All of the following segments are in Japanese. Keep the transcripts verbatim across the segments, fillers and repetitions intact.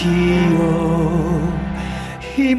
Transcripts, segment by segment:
よ今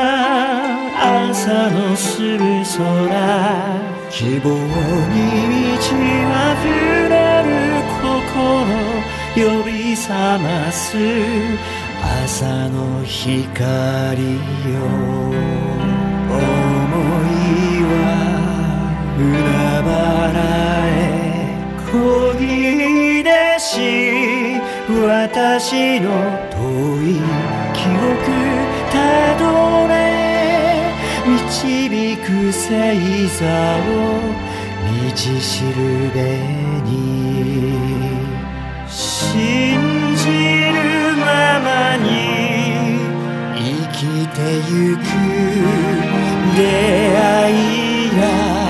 朝のする空希望に満ち溢れる心呼び覚ます朝の光よ思いは海原へ漕ぎ出し私の遠い記憶たどれ導く星座を道しるべに信じるままに生きてゆく出会いや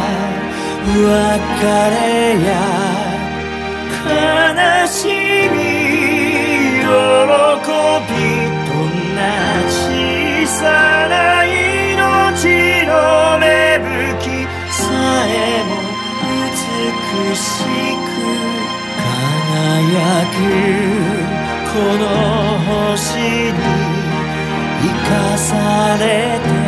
別れや悲しみ喜びどんな小さな命の芽吹きさえも美しく輝くこの星に生かされて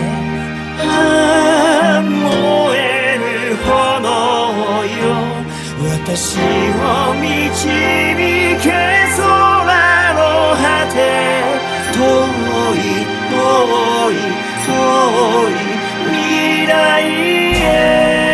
ああ燃える炎よ私を導け空の果て遠い遠い遠い未来へ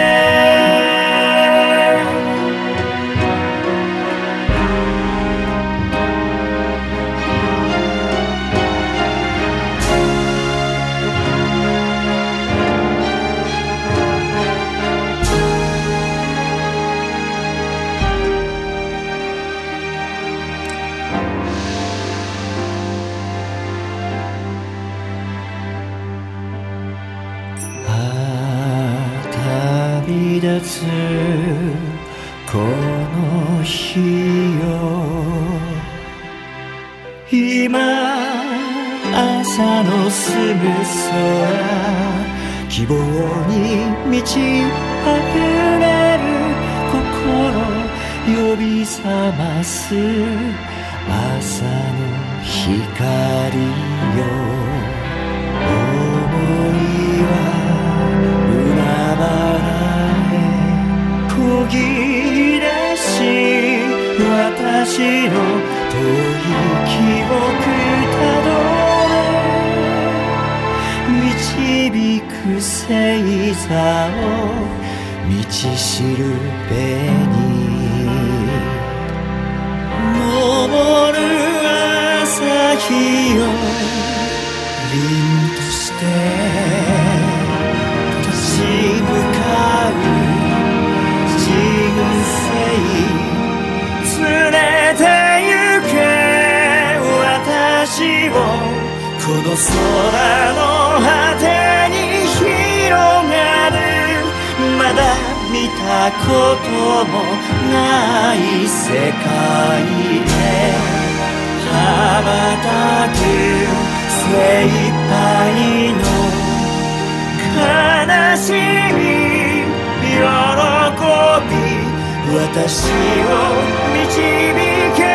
旅立つこの日よ今朝の澄む空希望に満ち溢れる心呼び覚ます朝の光よ思いは漕ぎ出し私の遠い記憶たどれ導く星座を道しるべに昇る朝日よ凛として立ち向かう人生連れて行け私をこの空の果てに広がるまだ見たこともない世界で羽ばたく精一杯の悲しみ喜び私を導け